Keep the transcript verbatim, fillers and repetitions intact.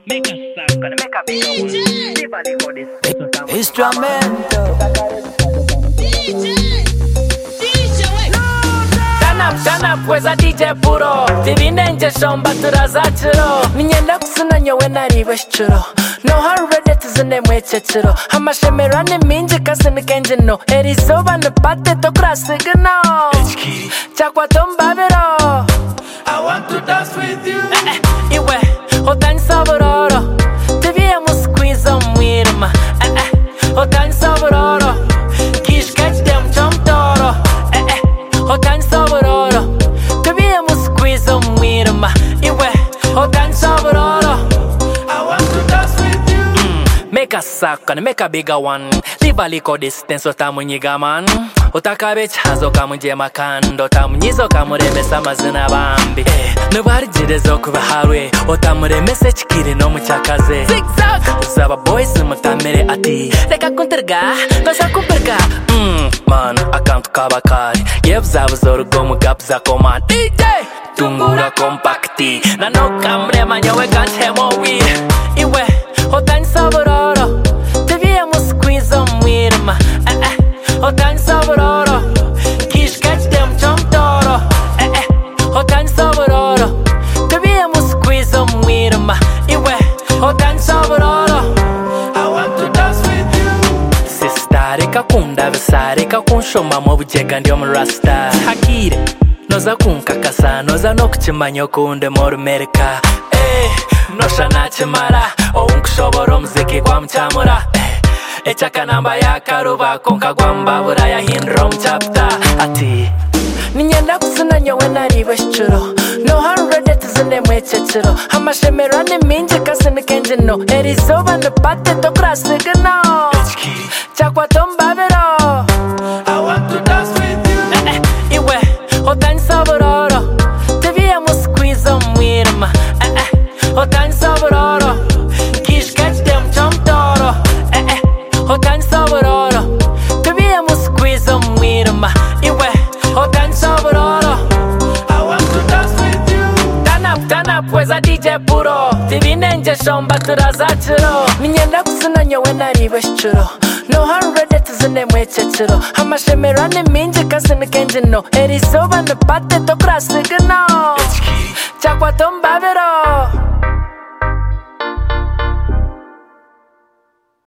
Make a sound, gonna make a big one. Live a live for this. Instrumento. D J, D J, wait. Turn up, turn up, weza D J puro. Tivine nje shomba turazachiro. Ninyenda kusuna nyowe nariwe shchuro. No hurry tuzine mwechechiro. Amashemera ni minji kasi nikenjino. Erizoba nipate tokrasigino. Chakwa tombabiro. I want to dance with you. Eh, eh, iwe, otani sabororo. Tivia musquiza mwirma. Eh, eh, otani sabororo. Kish catch them jump toro. Eh, eh, otani sabororo. Tivia musquiza mwirma. Iwe, otani sabororo. I want to dance with you. Mm, make a suck and make a bigger one. Live a little distance, otamunyiga man. Otakabe chazo kamunje makando. Otamunyizo kamuremesa amazina bambi. Eh, nubarigiriza okuba harwe. Otamuremesa ekikiri n'omukyakaze. Zigzag zaba boys mutamere ati reka kunterga noza kumperga. Mm, man akantu kabakari yebuzabuza orugo mugabuza koma D J tungura compacti nanoka murema nyowe gantemo weed. Iwe otani sabororo tevia musquiza mwirma. Eh eh otani sabororo kish catch them jump toro. Eh eh otani sabororo tevia musquiza mwirma. Iwe otani sabororo. I want to dance with you. Sister reka kunda bisa reka kunshoma mu bugega ndi omurasta hakire noza kunkakasa noza no kukimanya okunde mu rumereka. Eh nosha nakimara owunkushobora omuziki gwamukyamura. Eh ekyakanamba yakaruba konkagwa mbabura yahindura omuchapta ati ninyenda kusuna nyowe nariwe shchuro. No hurry tuzine mwechechiro. Amashemera ni minji kasi nikenjino. Erizoba nipate tokrasigino. Chakwa tombabiro. I want to dance with you. Eh eh, iwe, otani sabororo. Tevia musquiza mwirma. Eh eh, otani sabororo. Kish catch them jump toro. Eh eh, otani sabororo. Tevia musquiza mwirma. Iwe, otani sabororo. I want to dance with you. Turn up, turn up, weza D J puro. Tivine nje shomba turazachiro. Ninyenda kusuna nyowe nariwe shchuro. No hurry tuzine mwechechiro. Amashemera ni minji kasi nikenjino. Erizoba nipate tokrasigino. Chakwa tombabiro.